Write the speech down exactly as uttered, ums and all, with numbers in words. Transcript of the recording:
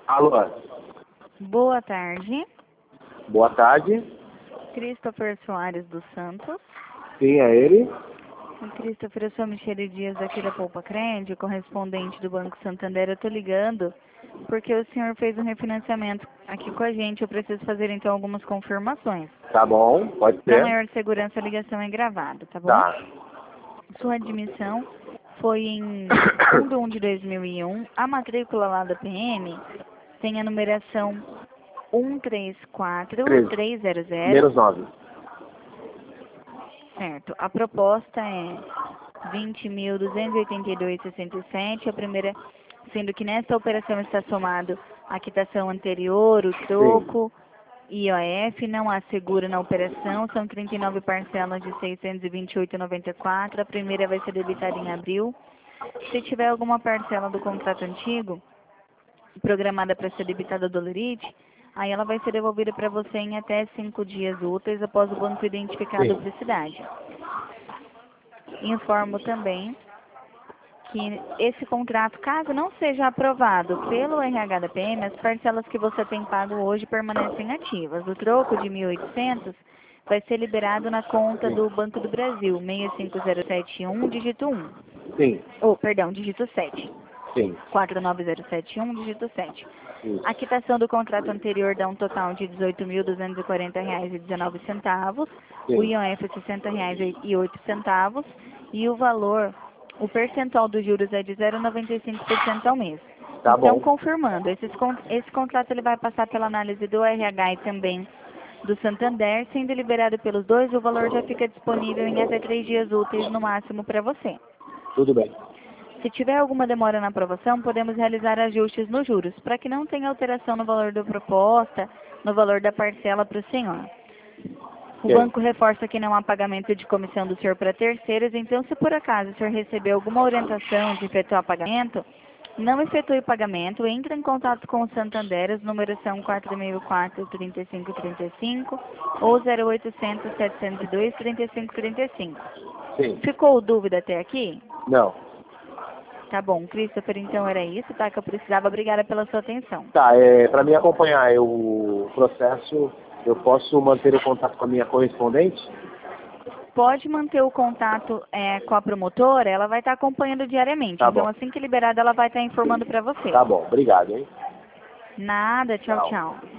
Alô, Boa tarde. boa tarde. Christopher Soares dos Santos. Sim, é ele? Christopher, eu sou a Michele Dias aqui da Poupa Crédito, correspondente do Banco Santander. Eu tô ligando porque o senhor fez um refinanciamento aqui com a gente. Eu preciso fazer então algumas confirmações. Tá bom, pode Para ser. maior segurança, a ligação é gravada, tá bom? Tá. Sua admissão foi em um de um de dois mil e um. A matrícula lá da P M tem a numeração um três quatro três zero zero. Menos nove. Certo. A proposta é vinte mil duzentos e oitenta e dois vírgula sessenta e sete. A primeira, sendo que nesta operação está somado a quitação anterior, o troco, I O F, não há seguro na operação, são trinta e nove parcelas de seiscentos e vinte e oito reais e noventa e quatro centavos. A primeira vai ser debitada em abril. Se tiver alguma parcela do contrato antigo, programada para ser debitada do Lerite, aí ela vai ser devolvida para você em até cinco dias úteis após o banco identificar a Sim. duplicidade. Informo também que esse contrato, caso não seja aprovado pelo R H da P M, as parcelas que você tem pago hoje permanecem ativas. O troco de mil e oitocentos vai ser liberado na conta Sim. do Banco do Brasil, seis cinco zero sete um, dígito um. Sim, Oh, perdão, dígito sete. sim. quatro nove zero sete um, dígito sete. Isso. A quitação do contrato anterior dá um total de dezoito mil duzentos e quarenta reais e dezenove centavos, o Sim. I O F é sessenta reais e oito centavos e o valor, o percentual dos juros é de zero vírgula noventa e cinco por cento ao mês. Tá Então, bom. confirmando, esses, con- esse contrato ele vai passar pela análise do R H e também do Santander, sendo liberado pelos dois, o valor já fica disponível em até três dias úteis no máximo para você. Tudo bem. Se tiver alguma demora na aprovação, podemos realizar ajustes nos juros, para que não tenha alteração no valor da proposta, no valor da parcela para o senhor. O Ok. banco reforça que não há pagamento de comissão do senhor para terceiros, então se por acaso o senhor receber alguma orientação de efetuar pagamento, não efetue o pagamento, entre em contato com o Santander, os números são quatro mil e quatro, trinta e cinco trinta e cinco ou zero oitocentos, setecentos e dois, trinta e cinco trinta e cinco. Sim. Ficou dúvida até aqui? Não. Tá bom, Christopher, então era isso, tá? Que eu precisava. Obrigada pela sua atenção. Tá, é, para mim acompanhar eu- o processo, eu posso manter o contato com a minha correspondente? Pode manter o contato é, com a promotora, ela vai estar acompanhando diariamente. Tá Então, bom. assim que liberada, ela vai estar informando para você. Tá bom, obrigado, hein? Nada, tchau, Tchau. tchau.